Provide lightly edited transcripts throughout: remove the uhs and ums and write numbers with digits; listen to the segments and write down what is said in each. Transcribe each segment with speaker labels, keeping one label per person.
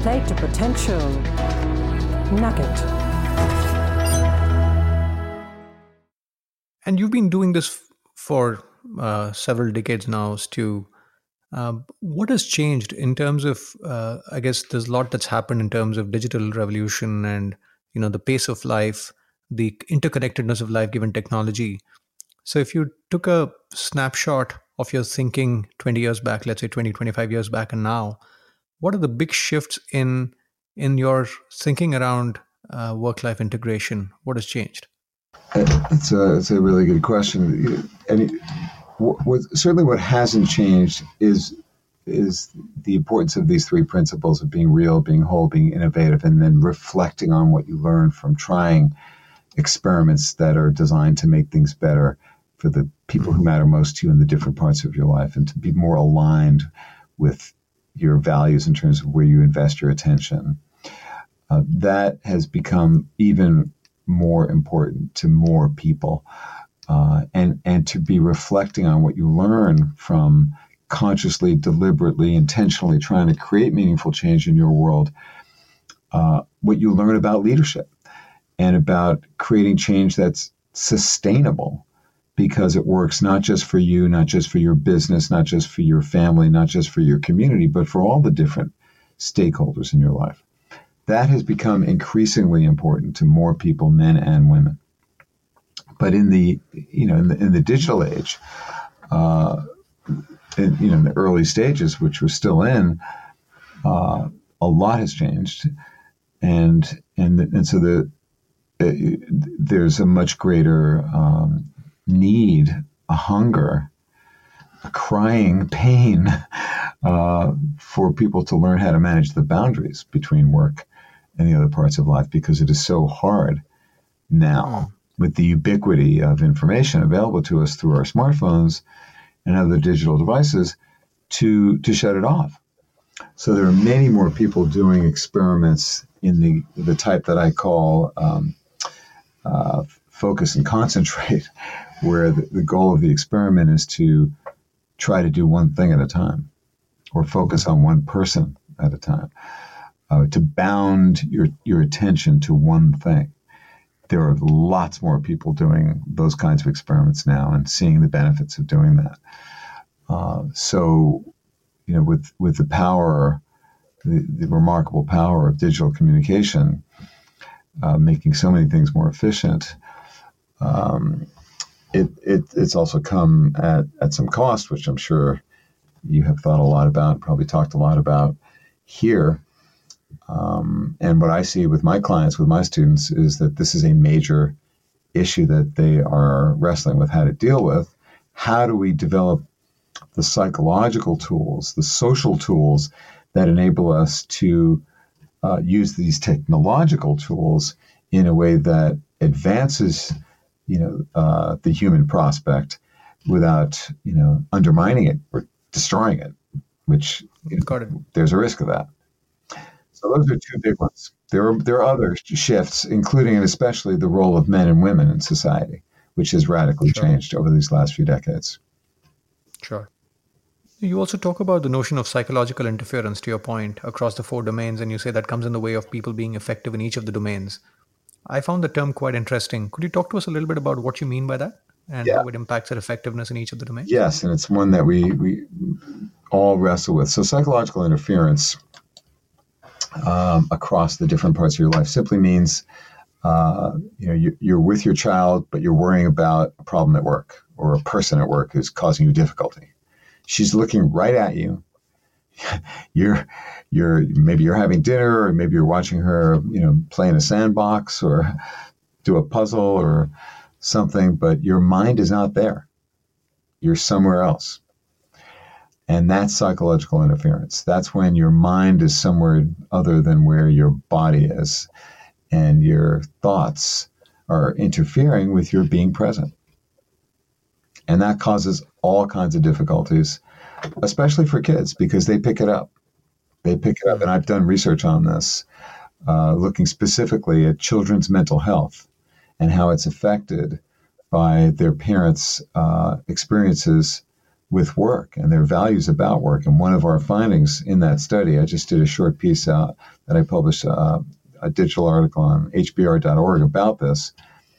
Speaker 1: Play to Potential Nugget.
Speaker 2: And you've been doing this for several decades now, Stu. What has changed in terms of, I guess there's a lot that's happened in terms of digital revolution and, the pace of life, the interconnectedness of life given technology. So if you took a snapshot of your thinking 20 years back, let's say 20, 25 years back and now, what are the big shifts in your thinking around work-life integration? What has changed?
Speaker 3: It's a really good question. And certainly what hasn't changed is the importance of these three principles of being real, being whole, being innovative, and then reflecting on what you learn from trying experiments that are designed to make things better for the people who matter most to you in the different parts of your life, and to be more aligned with your values in terms of where you invest your attention. That has become even more important to more people, and to be reflecting on what you learn from consciously, deliberately, intentionally trying to create meaningful change in your world, what you learn about leadership and about creating change that's sustainable, because it works not just for you, not just for your business, not just for your family, not just for your community, but for all the different stakeholders in your life. That has become increasingly important to more people, men and women. But in the digital age, in the early stages, which we're still in, a lot has changed, and so there's a much greater need, a hunger, a crying pain for people to learn how to manage the boundaries between work and the other parts of life, because it is so hard now with the ubiquity of information available to us through our smartphones and other digital devices to shut it off. So there are many more people doing experiments in the type that I call focus and concentrate, where the goal of the experiment is to try to do one thing at a time, or focus on one person at a time, to bound your attention to one thing. There are lots more people doing those kinds of experiments now and seeing the benefits of doing that. With the power, the remarkable power of digital communication, making so many things more efficient, it's also come at some cost, which I'm sure you have thought a lot about, probably talked a lot about here. And what I see with my clients, with my students, is that this is a major issue that they are wrestling with how to deal with. How do we develop the psychological tools, the social tools that enable us to use these technological tools in a way that advances, the human prospect without, undermining it or destroying it, which there's a risk of that. So those are two big ones. There are other shifts, including and especially the role of men and women in society, which has radically changed over these last few decades.
Speaker 2: Sure. You also talk about the notion of psychological interference, to your point, across the four domains, and you say that comes in the way of people being effective in each of the domains. I found the term quite interesting. Could you talk to us a little bit about what you mean by that and how it impacts their effectiveness in each of the domains?
Speaker 3: Yes, and it's one that we all wrestle with. So psychological interference across the different parts of your life simply means you're with your child, but you're worrying about a problem at work or a person at work who's causing you difficulty. She's looking right at you. Maybe you're having dinner, or maybe you're watching her, play in a sandbox or do a puzzle or something, but your mind is not there. You're somewhere else. And that's psychological interference. That's when your mind is somewhere other than where your body is, and your thoughts are interfering with your being present. And that causes all kinds of difficulties, especially for kids, because they pick it up. And I've done research on this, looking specifically at children's mental health and how it's affected by their parents' experiences with work and their values about work. And one of our findings in that study, I just did a short piece out that I published a digital article on hbr.org about this.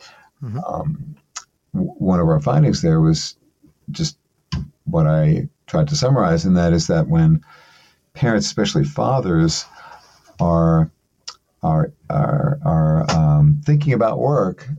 Speaker 3: One of our findings there was just what I tried to summarize, and that is that when parents, especially fathers, are thinking about work,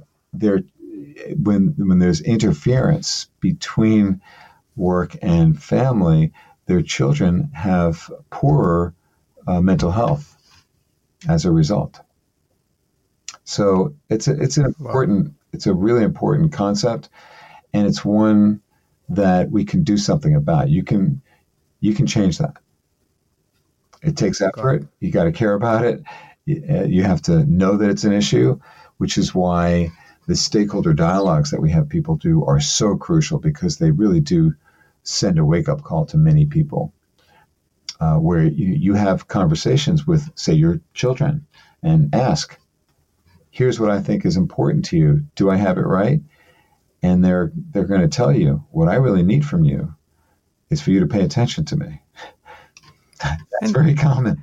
Speaker 3: when there's interference between work and family, their children have poorer mental health as a result. So it's a really important concept, and it's one that we can do something about. You can change that. It takes effort. You got to care about it. You have to know that it's an issue, which is why the stakeholder dialogues that we have people do are so crucial, because they really do send a wake-up call to many people, where you have conversations with, say, your children and ask, here's what I think is important to you. Do I have it right? And they're going to tell you, what I really need from you is for you to pay attention to me. That's very common.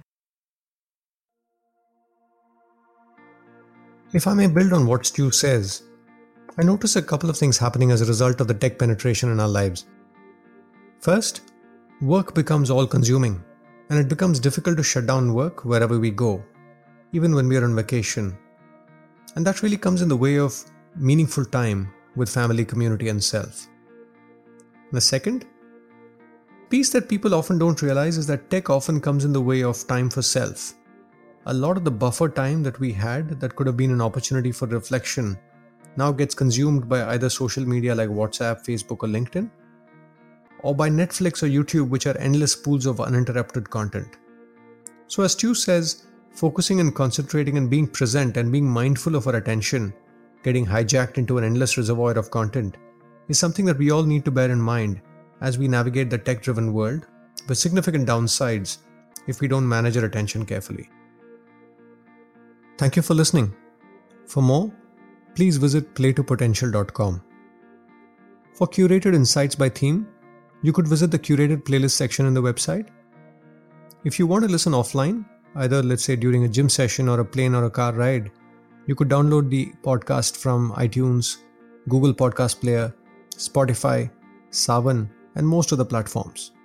Speaker 2: If I may build on what Stu says, I notice a couple of things happening as a result of the tech penetration in our lives. First, work becomes all-consuming, and it becomes difficult to shut down work wherever we go, even when we are on vacation. And that really comes in the way of meaningful time with family, community, and self. The second piece that people often don't realize is that tech often comes in the way of time for self. A lot of the buffer time that we had that could have been an opportunity for reflection now gets consumed by either social media like WhatsApp, Facebook, or LinkedIn, or by Netflix or YouTube, which are endless pools of uninterrupted content. So as Stu says, focusing and concentrating and being present and being mindful of our attention getting hijacked into an endless reservoir of content is something that we all need to bear in mind as we navigate the tech-driven world, with significant downsides if we don't manage our attention carefully. Thank you for listening. For more, please visit playtopotential.com. For curated insights by theme, you could visit the curated playlist section in the website. If you want to listen offline, either let's say during a gym session or a plane or a car ride, you could download the podcast from iTunes, Google Podcast Player, Spotify, Saavn, and most other platforms.